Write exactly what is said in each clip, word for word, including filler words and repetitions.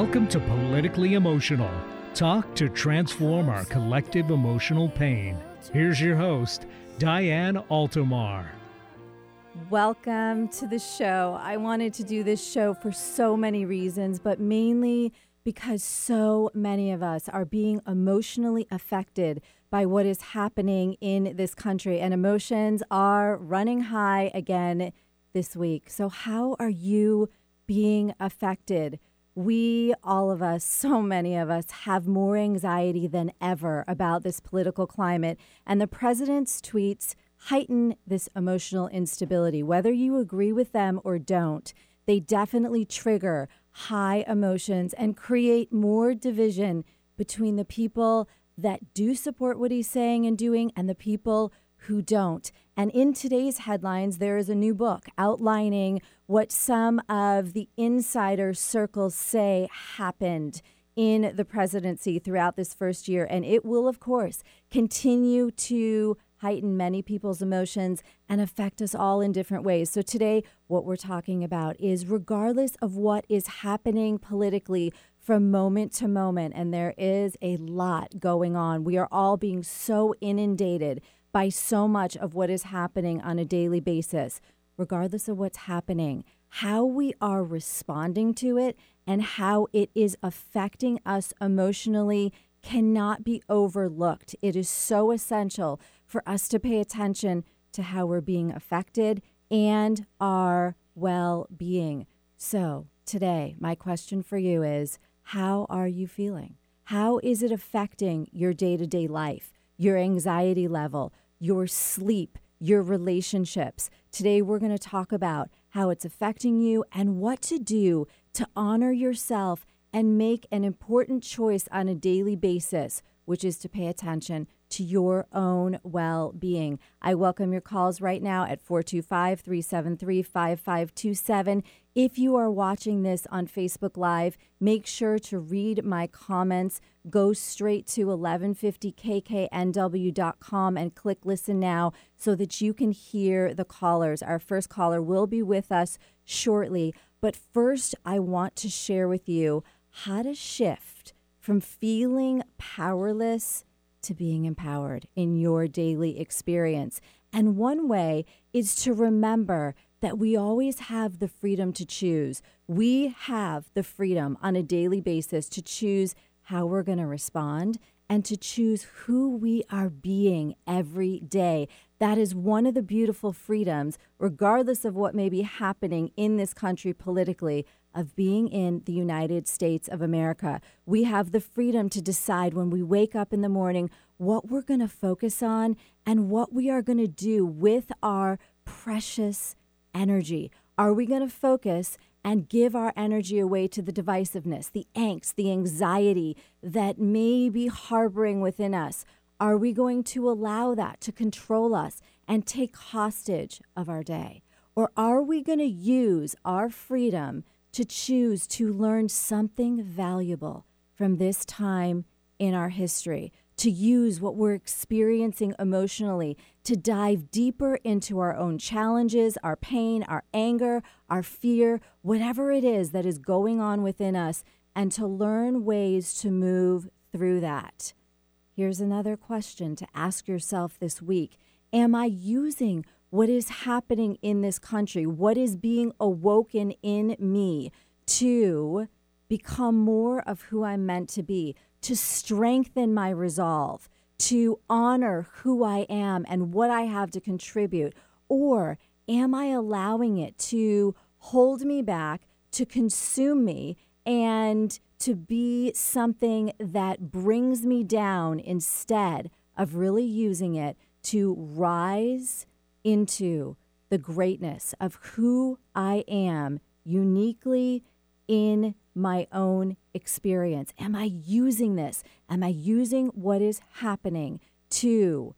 Welcome to Politically Emotional. Talk to transform our collective emotional pain. Here's your host, Diane Altomar. Welcome to the show. I wanted to do this show for so many reasons, but mainly because so many of us are being emotionally affected by what is happening in this country, and emotions are running high again this week. So how are you being affected? We, all of us, so many of us, have more anxiety than ever about this political climate, and the president's tweets heighten this emotional instability. Whether you agree with them or don't, they definitely trigger high emotions and create more division between the people that do support what he's saying and doing and the people who don't. And in today's headlines, there is a new book outlining what some of the insider circles say happened in the presidency throughout this first year. And it will, of course, continue to heighten many people's emotions and affect us all in different ways. So today, what we're talking about is regardless of what is happening politically from moment to moment, and there is a lot going on, we are all being so inundated by so much of what is happening on a daily basis. Regardless of what's happening, how we are responding to it and how it is affecting us emotionally cannot be overlooked. It is so essential for us to pay attention to how we're being affected and our well-being. So today, my question for you is, how are you feeling? How is it affecting your day-to-day life, your anxiety level, your sleep, your relationships? Today, we're going to talk about how it's affecting you and what to do to honor yourself and make an important choice on a daily basis, which is to pay attention to your own well-being. I welcome your calls right now at four two five, three seven three, five five two seven. If you are watching this on Facebook Live, make sure to read my comments. Go straight to eleven fifty k k n w dot com and click Listen Now so that you can hear the callers. Our first caller will be with us shortly. But first, I want to share with you how to shift from feeling powerless to being empowered in your daily experience. And one way is to remember that we always have the freedom to choose. We have the freedom on a daily basis to choose how we're going to respond and to choose who we are being every day. That is one of the beautiful freedoms, regardless of what may be happening in this country politically, of being in the United States of America. We have the freedom to decide when we wake up in the morning what we're going to focus on and what we are going to do with our precious energy. Are we going to focus and give our energy away to the divisiveness, the angst, the anxiety that may be harboring within us? Are we going to allow that to control us and take hostage of our day? Or are we going to use our freedom to choose to learn something valuable from this time in our history, to use what we're experiencing emotionally to dive deeper into our own challenges, our pain, our anger, our fear, whatever it is that is going on within us, and to learn ways to move through that? Here's another question to ask yourself this week. Am I using what is happening in this country, what is being awoken in me, to become more of who I'm meant to be, to strengthen my resolve, to honor who I am and what I have to contribute? Or am I allowing it to hold me back, to consume me, and to be something that brings me down instead of really using it to rise into the greatness of who I am uniquely in my own experience? Am I using this? Am I using what is happening to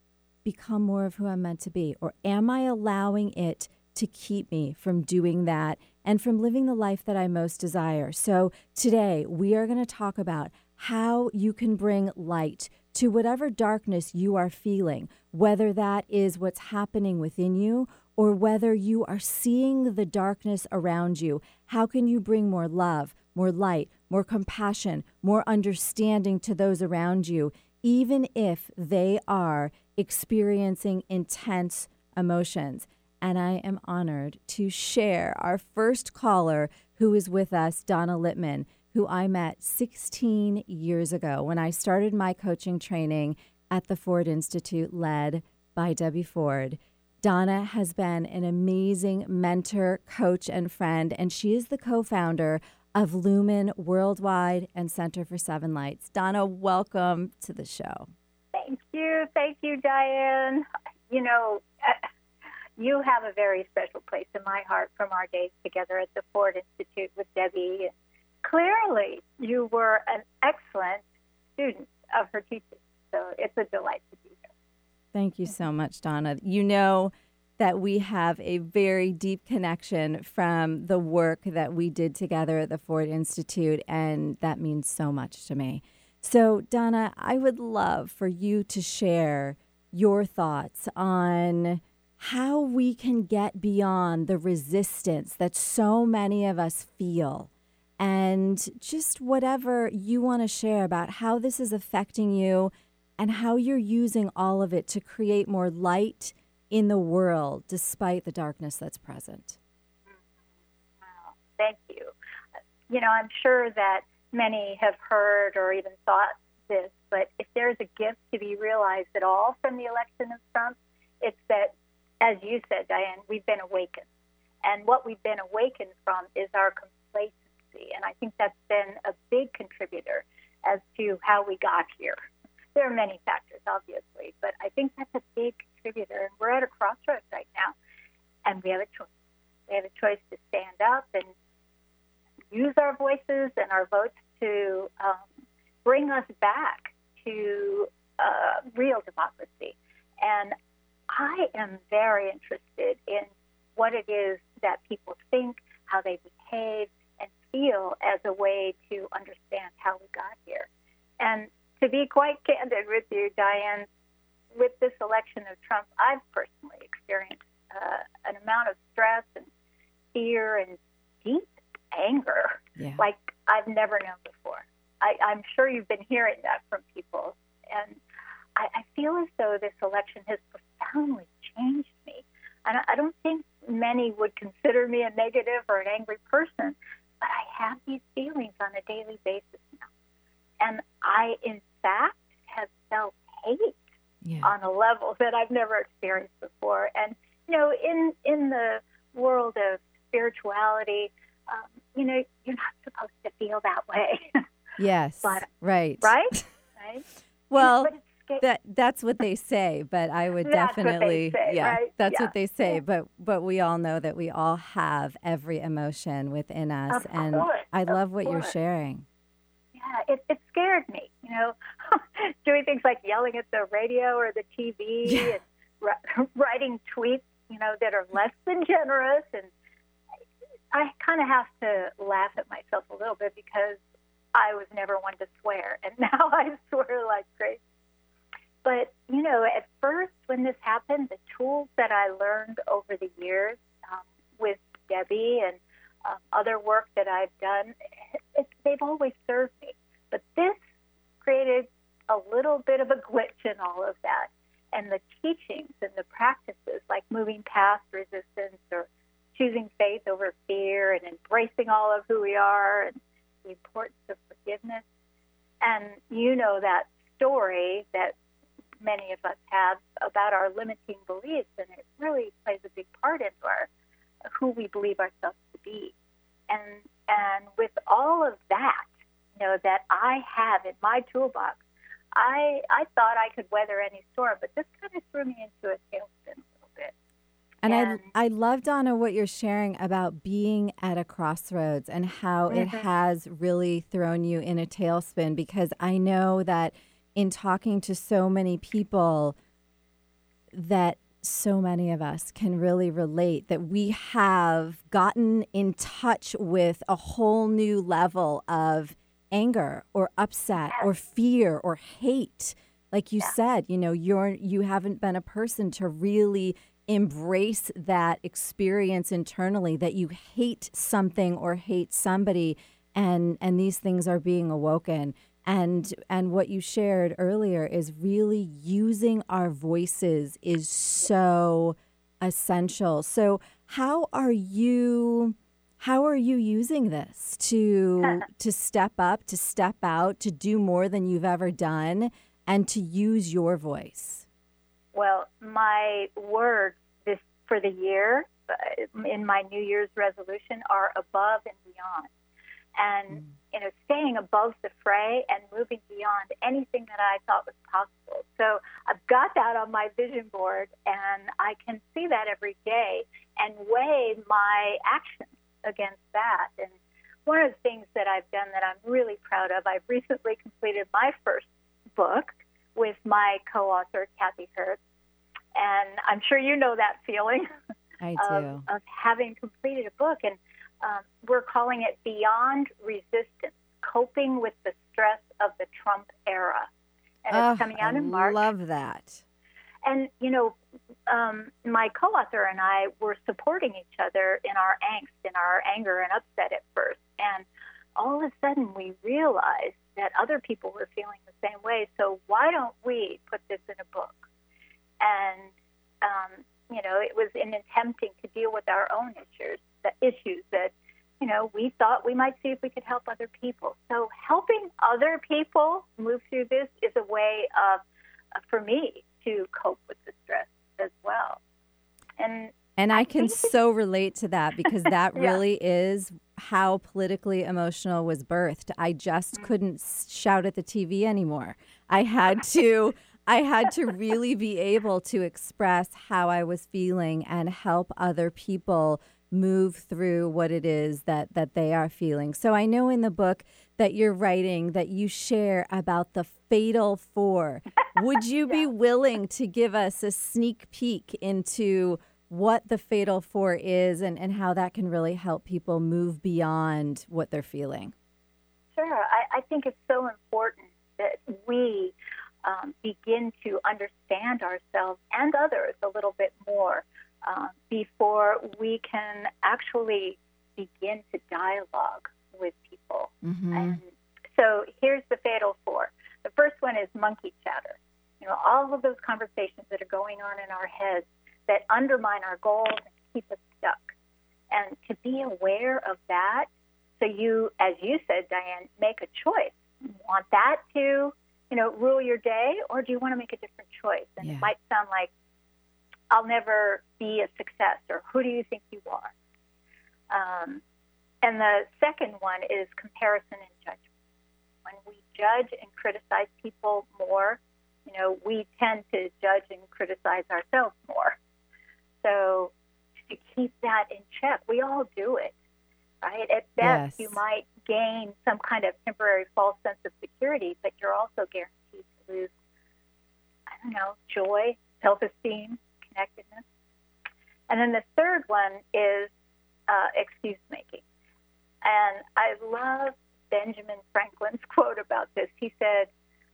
become more of who I'm meant to be? Or am I allowing it to keep me from doing that and from living the life that I most desire? So today we are going to talk about how you can bring light to whatever darkness you are feeling, whether that is what's happening within you or whether you are seeing the darkness around you. How can you bring more love, more light, more compassion, more understanding to those around you, even if they are experiencing intense emotions. And I am honored to share our first caller who is with us, Donna Littman, who I met sixteen years ago when I started my coaching training at the Ford Institute, led by Debbie Ford. Donna has been an amazing mentor, coach, and friend, and she is the co-founder of Lumen Worldwide and Center for Seven Lights. Donna, welcome to the show. Thank you. Thank you, Diane. You know, uh, you have a very special place in my heart from our days together at the Ford Institute with Debbie. And clearly, you were an excellent student of her teaching. So it's a delight to be here. Thank you so much, Donna. You know that we have a very deep connection from the work that we did together at the Ford Institute, and that means so much to me. So, Donna, I would love for you to share your thoughts on how we can get beyond the resistance that so many of us feel, and just whatever you want to share about how this is affecting you and how you're using all of it to create more light in the world despite the darkness that's present. Wow. Thank you. You know, I'm sure that many have heard or even thought this, but if there's a gift to be realized at all from the election of Trump, it's that, as you said, Diane, we've been awakened. And what we've been awakened from is our complacency. And I think that's been a big contributor as to how we got here. There are many factors, obviously, but I think that's a big contributor. And we're at a crossroads right now, and we have a choice. We have a choice to stand up and use our voices and our votes to um, bring us back to uh, real democracy. And I am very interested in what it is that people think, how they behave, and feel as a way to understand how we got here. And to be quite candid with you, Diane, with this election of Trump, I've personally experienced uh, an amount of stress and fear and deep anger yeah. like I've never known before. I, I'm sure you've been hearing that from people. And I, I feel as though this election has profoundly changed me. And I, I don't think many would consider me a negative or an angry person, but I have these feelings on a daily basis now. And I, in fact, have felt hate yeah. on a level that I've never experienced before. And, you know, in, in the world of spirituality, um, you know, you're not supposed to feel that way. Yes, but, right. Right? Right? Well, but it's, that that's what they say, but I would that's definitely, what they say, yeah, right? that's yeah. what they say. Yeah. But but we all know that we all have every emotion within us, Of and course, I of love what course. you're sharing. Yeah, it, it scared me, you know, doing things like yelling at the radio or the T V Yeah. and ri- writing tweets, you know, that are less than generous. And I kind of have to laugh at myself a little bit because I was never one to swear, and now I swear like crazy. But, you know, at first when this happened, the tools that I learned over the years um, with Debbie and um, other work that I've done, it, they've always served me. But this created a little bit of a glitch in all of that. And the teachings and the practices, like moving past resistance or choosing faith over fear and embracing all of who we are and the importance of forgiveness. And you know that story that many of us have about our limiting beliefs, and it really plays a big part into our who we believe ourselves to be. And and with all of that, you know, that I have in my toolbox, I I thought I could weather any storm, but this kind of threw me into a tailspin a little bit. And, And- I I love, Donna, what you're sharing about being at a crossroads and how it Mhm. has really thrown you in a tailspin, because I know that in talking to so many people that so many of us can really relate, that we have gotten in touch with a whole new level of anger or upset or fear or hate. Like you Yeah. said, you know, you're you haven't been a person to really embrace that experience internally, that you hate something or hate somebody. and and these things are being awoken. And and what you shared earlier is really using our voices is so essential. So how are you how are you using this to to step up, to step out, to do more than you've ever done, and to use your voice? Well, my words this for the year uh, in my New Year's resolution are above and beyond. And, mm. you know, staying above the fray and moving beyond anything that I thought was possible. So I've got that on my vision board, and I can see that every day and weigh my actions against that. And one of the things that I've done that I'm really proud of, I've recently completed my first book with my co-author, Kathy Hertz. And I'm sure you know that feeling I of, do. of having completed a book. And um, we're calling it Beyond Resistance, Coping with the Stress of the Trump Era. And oh, it's coming out I in March. I love that. And, you know, um, my co-author and I were supporting each other in our angst, in our anger and upset at first. And all of a sudden we realized that other people were feeling the same way. So why don't we put this in a book? And, um, you know, it was in attempting to deal with our own issues, the issues that, you know, we thought we might see if we could help other people. So helping other people move through this is a way of, uh, for me, to cope with the stress as well. And and I, I can so relate to that because that yeah. really is how Politically Emotional was birthed. I just mm-hmm. couldn't shout at the T V anymore. I had to I had to really be able to express how I was feeling and help other people move through what it is that that they are feeling. So I know in the book that you're writing that you share about the Fatal Four. Would you yeah. be willing to give us a sneak peek into what the Fatal Four is and, and how that can really help people move beyond what they're feeling? Sure. I, I think it's so important that we um, begin to understand ourselves and others a little bit more uh, before we can actually begin to dialogue with people. Mm-hmm. And so here's the Fatal Four. The first one is monkey chatter. You know, all of those conversations that are going on in our heads that undermine our goals and keep us stuck. And to be aware of that, so you, as you said, Diane, make a choice. You want that to, you know, rule your day, or do you want to make a different choice? And yeah. it might sound like, I'll never be a success, or who do you think you are? Um, and the second one is comparison and judgment. When we judge and criticize people more, you know, we tend to judge and criticize ourselves more. So to keep that in check, we all do it, right? At best, yes. you might gain some kind of temporary false sense of security, but you're also guaranteed to lose, I don't know, joy, self-esteem, connectedness. And then the third one is uh, excuse-making. And I love Benjamin Franklin's quote about this. He said,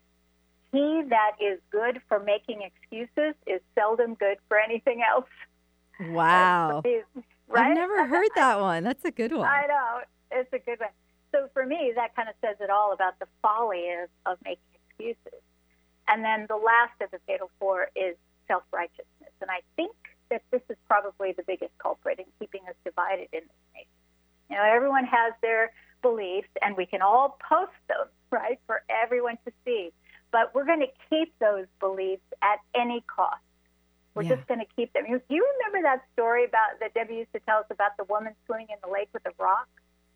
"He that is good for making excuses is seldom good for anything else." Wow. Me, right? I've never heard that one. That's a good one. I know. It's a good one. So for me, that kind of says it all about the folly of, of making excuses. And then the last of the Fatal Four is self-righteousness. And I think that this is probably the biggest culprit in keeping us divided in this nation. You know, everyone has their beliefs, and we can all post them, right, for everyone to see. But we're going to keep those beliefs at any cost. We're yeah. just going to keep them. You, you remember that story about that Debbie used to tell us about the woman swimming in the lake with a rock?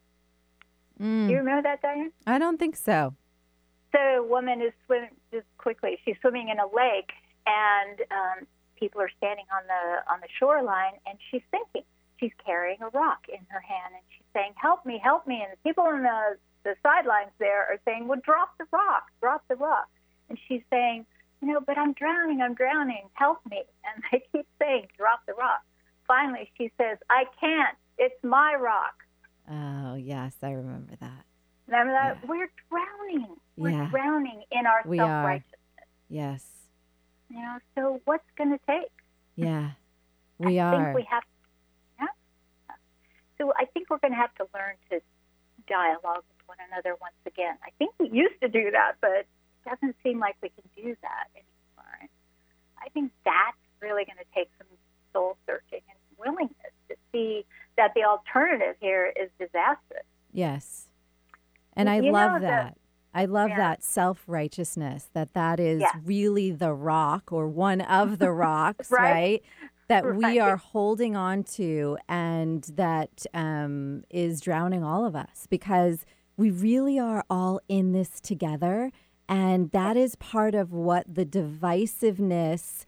Mm. Do you remember that, Diane? I don't think so. So a woman is swimming, just quickly, she's swimming in a lake, and um, people are standing on the on the shoreline, and she's thinking. She's carrying a rock in her hand, and she's saying, "Help me, help me." And the people on the, the sidelines there are saying, "Well, drop the rock, drop the rock." And she's saying, "You know, but I'm drowning, I'm drowning, help me." And they keep saying, "Drop the rock." Finally, she says, "I can't, it's my rock." Oh, yes, I remember that. Remember that? Yeah. We're drowning. We're yeah. drowning in our we self-righteousness. Are. Yes. You know, so what's going to take? Yeah, we I are. think we have So I think we're going to have to learn to dialogue with one another once again. I think we used to do that, but it doesn't seem like we can do that anymore. And I think that's really going to take some soul searching and willingness to see that the alternative here is disastrous. Yes. And I You love know, the- that. I love Yeah. that self-righteousness, that that is Yeah. really the rock or one of the rocks, Right. right? That we Right. are holding on to and that um, is drowning all of us, because we really are all in this together. And that is part of what the divisiveness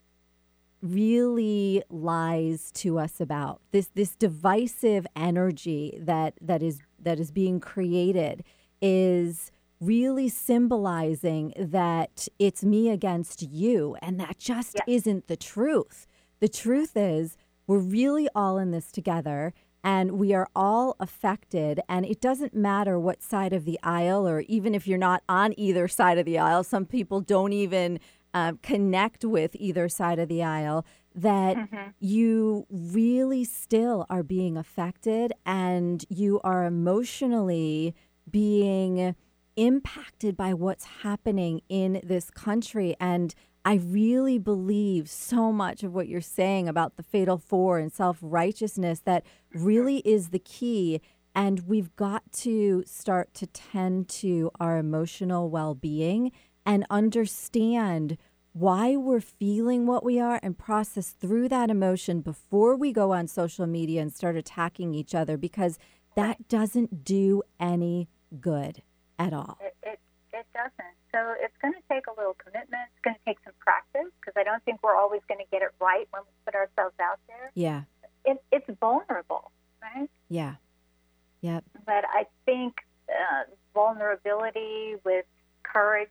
really lies to us about. This this divisive energy that that is that is being created is really symbolizing that it's me against you, and that just Yeah. isn't the truth. The truth is we're really all in this together, and we are all affected, and it doesn't matter what side of the aisle, or even if you're not on either side of the aisle. Some people don't even uh, connect with either side of the aisle, that Mhm. you really still are being affected, and you are emotionally being impacted by what's happening in this country. And I really believe so much of what you're saying about the fatal four and self-righteousness, that really is the key. And we've got to start to tend to our emotional well-being and understand why we're feeling what we are, and process through that emotion before we go on social media and start attacking each other, because that doesn't do any good at all. It, it, it doesn't. So it's going to take a little commitment. It's going to take some practice, because I don't think we're always going to get it right when we put ourselves out there. Yeah. It, it's vulnerable, right? Yeah. Yep. But I think uh, vulnerability with courage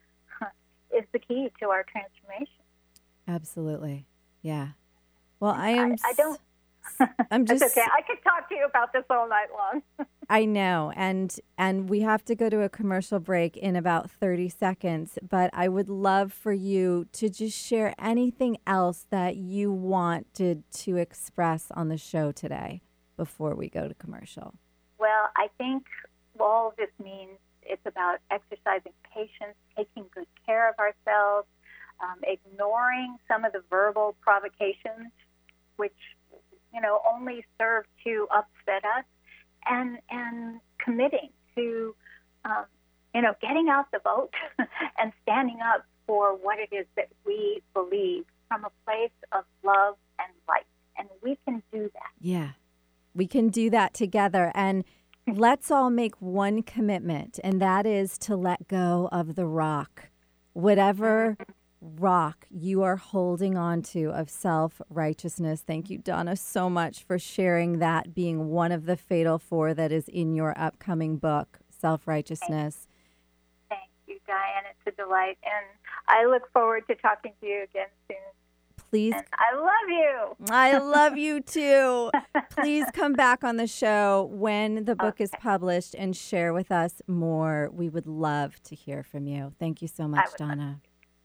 is the key to our transformation. Absolutely. Yeah. Well, I am. I, I don't. I'm just. It's okay. I could talk to you about this all night long. I know, and and we have to go to a commercial break in about thirty seconds. But I would love for you to just share anything else that you wanted to express on the show today before we go to commercial. Well, I think all of this means it's about exercising patience, taking good care of ourselves, um, ignoring some of the verbal provocations, which, you know, only serve to upset us, and and committing to, um, you know, getting out the vote and standing up for what it is that we believe from a place of love and light. And we can do that. Yeah, we can do that together. And let's all make one commitment, and that is to let go of the rock. Whatever rock you are holding on to of self-righteousness. Thank you, Donna, so much for sharing that being one of the fatal four that is in your upcoming book, Self-Righteousness. Thank you, Diane. It's a delight. And I look forward to talking to you again soon. Please. And I love you. I love you too. Please come back on the show when the book Okay. is published and share with us more. We would love to hear from you. Thank you so much, would love Donna.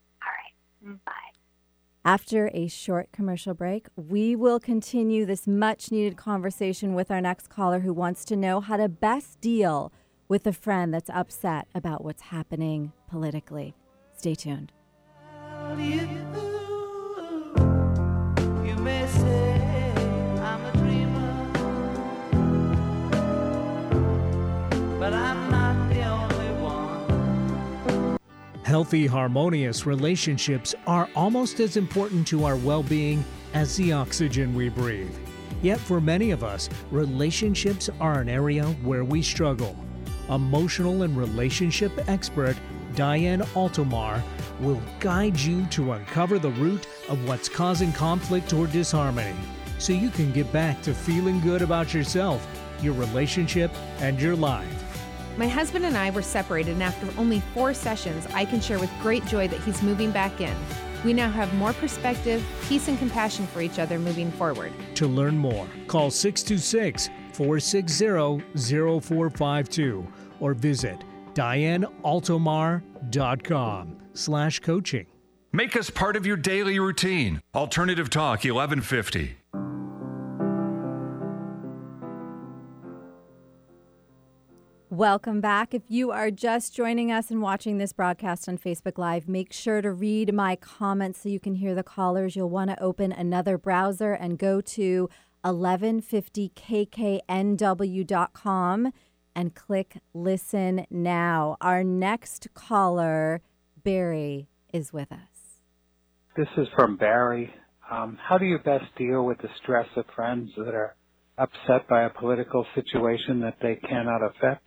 All right. Bye. After a short commercial break, we will continue this much needed conversation with our next caller, who wants to know how to best deal with a friend that's upset about what's happening politically. Stay tuned. You, you may say I'm a dreamer, but I'm not the only one. Healthy, harmonious relationships are almost as important to our well-being as the oxygen we breathe. Yet for many of us, relationships are an area where we struggle. Emotional and relationship expert Diane Altomar will guide you to uncover the root of what's causing conflict or disharmony, so you can get back to feeling good about yourself, your relationship, and your life. My husband and I were separated, and after only four sessions, I can share with great joy that he's moving back in. We now have more perspective, peace, and compassion for each other moving forward. To learn more, call six two six, four six zero, zero four five two or visit diane altomar dot com slash coaching. Make us part of your daily routine. Alternative Talk eleven fifty. Welcome back. If you are just joining us and watching this broadcast on Facebook Live, make sure to read my comments so you can hear the callers. You'll want to open another browser and go to eleven fifty k k n w dot com and click Listen Now. Our next caller, Barry, is with us. This is from Barry. Um, how do you best deal with the stress of friends that are upset by a political situation that they cannot affect?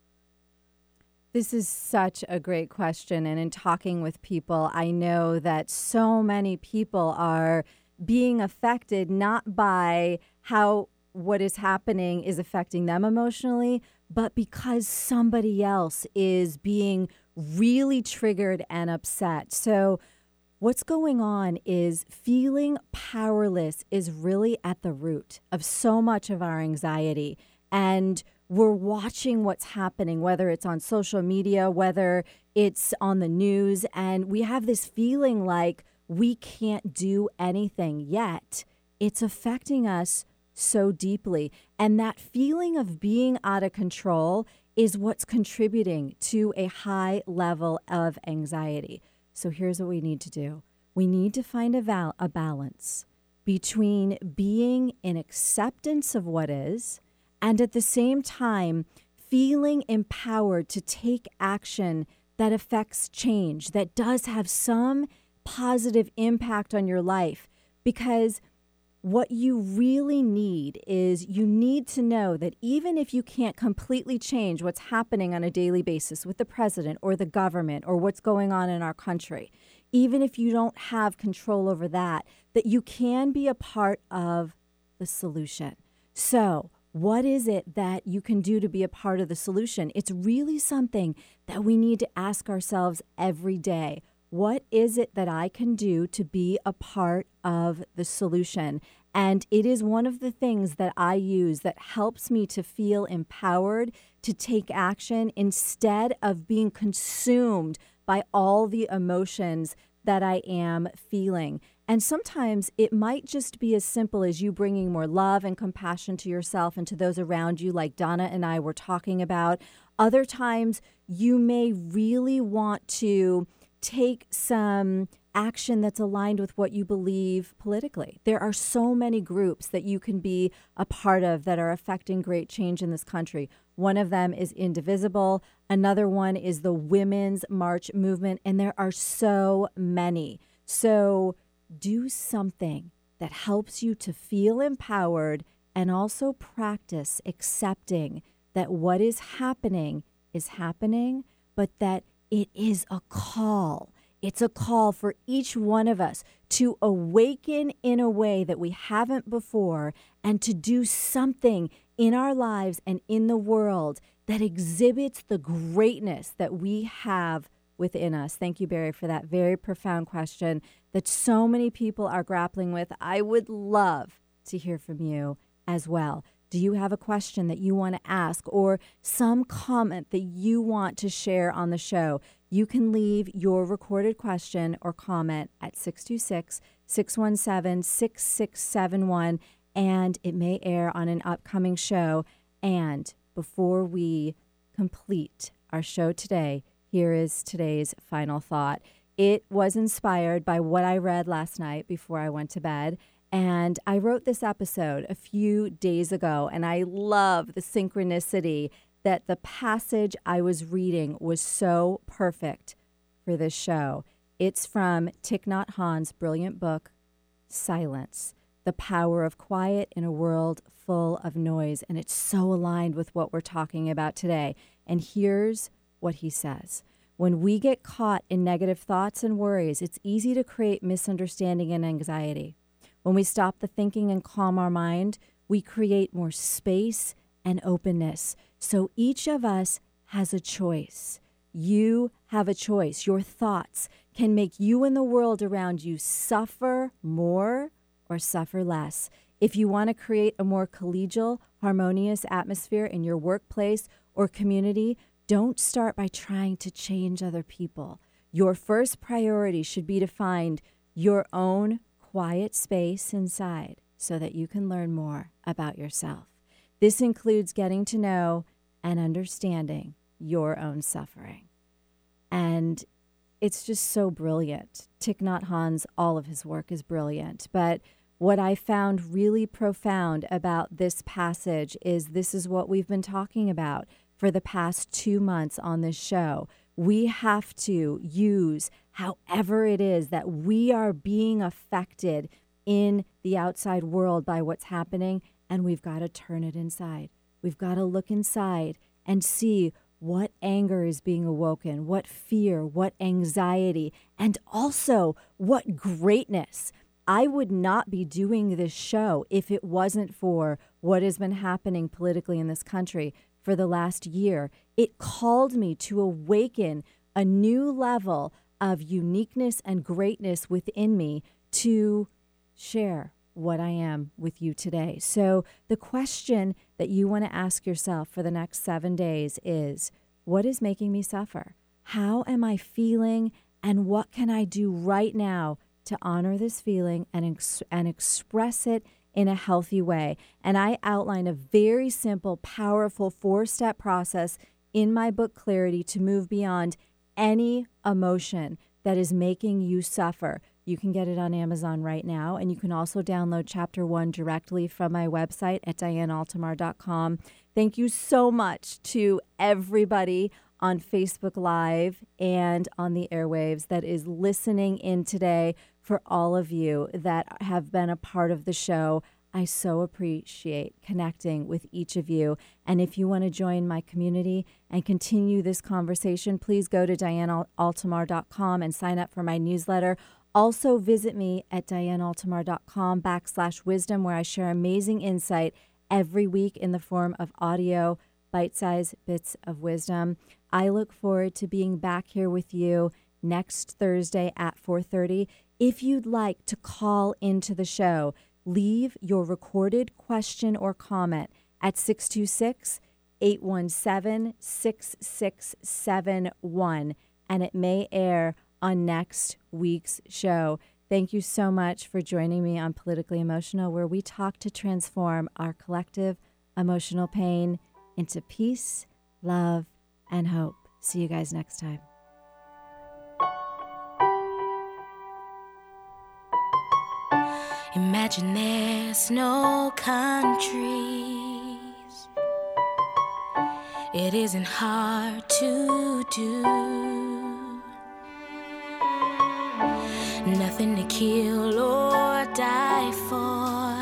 This is such a great question. And in talking with people, I know that so many people are being affected not by how what is happening is affecting them emotionally, but because somebody else is being really triggered and upset. So what's going on is feeling powerless is really at the root of so much of our anxiety. And we're watching what's happening, whether it's on social media, whether it's on the news, and we have this feeling like we can't do anything yet. It's affecting us so deeply. And that feeling of being out of control is what's contributing to a high level of anxiety. So here's what we need to do. We need to find a, val- a balance between being in acceptance of what is and at the same time feeling empowered to take action that affects change, that does have some positive impact on your life. Because what you really need is you need to know that even if you can't completely change what's happening on a daily basis with the president or the government or what's going on in our country, even if you don't have control over that, that you can be a part of the solution. So what is it that you can do to be a part of the solution? It's really something that we need to ask ourselves every day. What is it that I can do to be a part of the solution? And it is one of the things that I use that helps me to feel empowered to take action instead of being consumed by all the emotions that I am feeling. And sometimes it might just be as simple as you bringing more love and compassion to yourself and to those around you, like Donna and I were talking about. Other times you may really want to take some action that's aligned with what you believe politically. There are so many groups that you can be a part of that are affecting great change in this country. One of them is Indivisible. Another one is the Women's March movement. And there are so many. So do something that helps you to feel empowered and also practice accepting that what is happening is happening, but that it is a call. It's a call for each one of us to awaken in a way that we haven't before and to do something in our lives and in the world that exhibits the greatness that we have within us. Thank you, Barry, for that very profound question that so many people are grappling with. I would love to hear from you as well. Do you have a question that you want to ask or some comment that you want to share on the show? You can leave your recorded question or comment at six two six, six one seven, six six seven one, and it may air on an upcoming show. And before we complete our show today, here is today's final thought. It was inspired by what I read last night before I went to bed. And I wrote this episode a few days ago, and I love the synchronicity that the passage I was reading was so perfect for this show. It's from Thich Nhat Hanh's brilliant book, Silence, The Power of Quiet in a World Full of Noise. And it's so aligned with what we're talking about today. And here's what he says. When we get caught in negative thoughts and worries, it's easy to create misunderstanding and anxiety. When we stop the thinking and calm our mind, we create more space and openness. So each of us has a choice. You have a choice. Your thoughts can make you and the world around you suffer more or suffer less. If you want to create a more collegial, harmonious atmosphere in your workplace or community, don't start by trying to change other people. Your first priority should be to find your own quiet space inside so that you can learn more about yourself. This includes getting to know and understanding your own suffering. And it's just so brilliant. Thich Nhat Hanh's, all of his work is brilliant. But what I found really profound about this passage is this is what we've been talking about for the past two months on this show. We have to use however it is that we are being affected in the outside world by what's happening, and we've got to turn it inside. We've got to look inside and see what anger is being awoken, what fear, what anxiety, and also what greatness. I would not be doing this show if it wasn't for what has been happening politically in this country for the last year. It called me to awaken a new level of uniqueness and greatness within me to share what I am with you today. So the question that you want to ask yourself for the next seven days is, what is making me suffer? How am I feeling? And what can I do right now to honor this feeling and, ex- and express it in a healthy way? And I outline a very simple, powerful four-step process in my book, Clarity, to move beyond any emotion that is making you suffer. You can get it on Amazon right now, and you can also download chapter one directly from my website at diane altamar dot com. Thank you so much to everybody on Facebook Live and on the airwaves that is listening in today, for all of you that have been a part of the show. I so appreciate connecting with each of you. And if you want to join my community and continue this conversation, please go to diane altamar dot com and sign up for my newsletter. Also visit me at diane altamar dot com backslash wisdom, where I share amazing insight every week in the form of audio, bite-sized bits of wisdom. I look forward to being back here with you next Thursday at four thirty. If you'd like to call into the show, leave your recorded question or comment at six two six, eight one seven, six six seven one, and it may air on next week's show. Thank you so much for joining me on Politically Emotional, where we talk to transform our collective emotional pain into peace, love, and hope. See you guys next time. Imagine there's no countries. It isn't hard to do. Nothing to kill or die for.